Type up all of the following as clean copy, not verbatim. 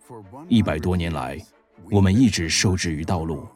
100多年来，我们一直受制于道路。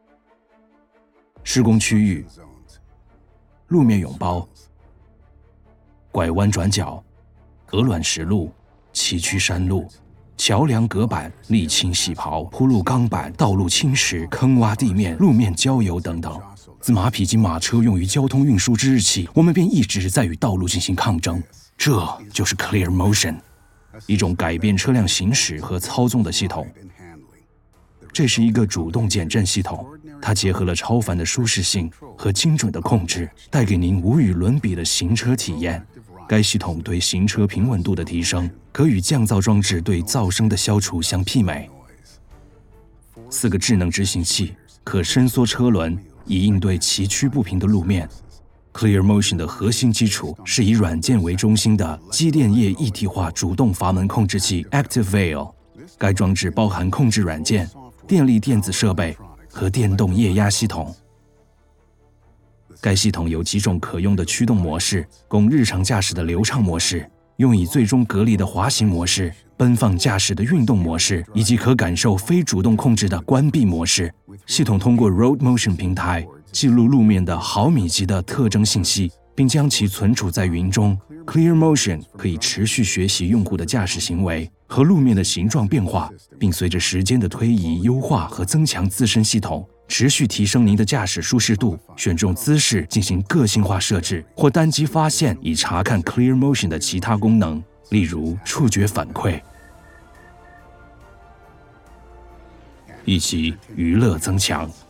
施工区域、路面拥包、拐弯转角、鹅卵石路、崎岖山路、桥梁隔板、沥青细刨、铺路钢板、道路侵蚀、坑洼地面、路面浇油等等。自马匹及马车用于交通运输之日起，我们便一直在与道路进行抗争。这就是 Clear Motion， 一种改变车辆行驶和操纵的系统。这是一个主动减震系统，它结合了超凡的舒适性和精准的控制，带给您无与伦比的行车体验。该系统对行车平稳度的提升，可与降噪装置对噪声的消除相媲美。4个智能执行器可伸缩车轮，以应对崎岖不平的路面。Clear Motion 的核心基础是以软件为中心的机电业一体化主动阀门控制器 ActiveVail。该装置包含控制软件、电力电子设备和电动液压系统。该系统有几种可用的驱动模式，供日常驾驶的流畅模式，用以最终隔离的滑行模式，奔放驾驶的运动模式，以及可感受非主动控制的关闭模式。系统通过 Road Motion 平台记录路面的毫米级的特征信息，并将其存储在云中。Clear Motion 可以持续学习用户的驾驶行为和路面的形状变化，并随着时间的推移优化和增强自身系统，持续提升您的驾驶舒适度。选中姿势进行个性化设置，或单击发现以查看 Clear Motion 的其他功能，例如触觉反馈，以及娱乐增强。